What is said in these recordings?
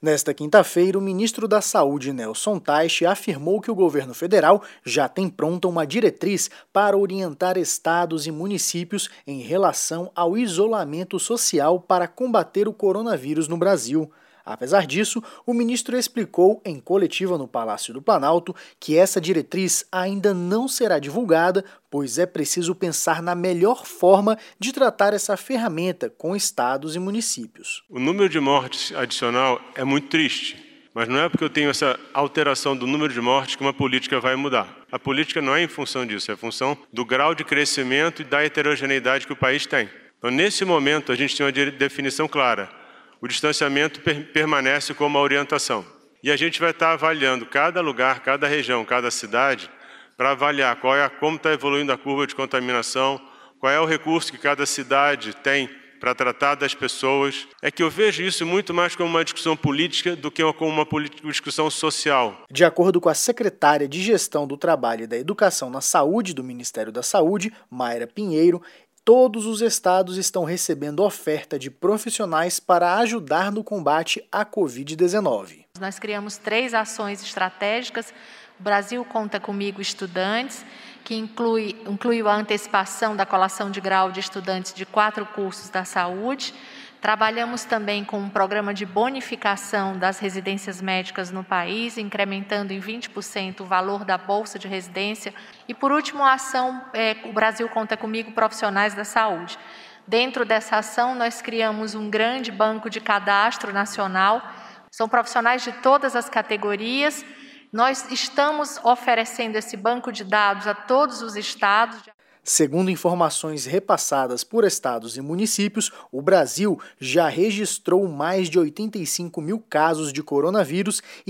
Nesta quinta-feira, o ministro da Saúde, Nelson Taixe, afirmou que o governo federal já tem pronta uma diretriz para orientar estados e municípios em relação ao isolamento social para combater o coronavírus no Brasil. Apesar disso, o ministro explicou em coletiva no Palácio do Planalto que essa diretriz ainda não será divulgada, pois é preciso pensar na melhor forma de tratar essa ferramenta com estados e municípios. O número de mortes adicional é muito triste, mas não é porque eu tenho essa alteração do número de mortes que uma política vai mudar. A política não é em função disso, é em função do grau de crescimento e da heterogeneidade que o país tem. Então, nesse momento, a gente tem uma definição clara. O distanciamento permanece como a orientação. E a gente vai estar avaliando cada lugar, cada região, cada cidade, para avaliar como está evoluindo a curva de contaminação, qual é o recurso que cada cidade tem para tratar das pessoas. É que eu vejo isso muito mais como uma discussão política do que como uma discussão social. De acordo com a secretária de Gestão do Trabalho e da Educação na Saúde do Ministério da Saúde, Mayra Pinheiro, todos os estados estão recebendo oferta de profissionais para ajudar no combate à Covid-19. Nós criamos 3 ações estratégicas. O Brasil Conta Comigo Estudantes, que inclui a antecipação da colação de grau de estudantes de 4 cursos da saúde. Trabalhamos também com um programa de bonificação das residências médicas no país, incrementando em 20% o valor da bolsa de residência. E, por último, a ação O Brasil Conta Comigo Profissionais da Saúde. Dentro dessa ação, nós criamos um grande banco de cadastro nacional. São profissionais de todas as categorias. Nós estamos oferecendo esse banco de dados a todos os estados. Segundo informações repassadas por estados e municípios, o Brasil já registrou mais de 85 mil casos de coronavírus e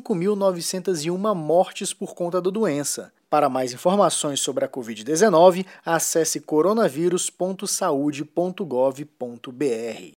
5.901 mortes por conta da doença. Para mais informações sobre a Covid-19, acesse coronavírus.saude.gov.br.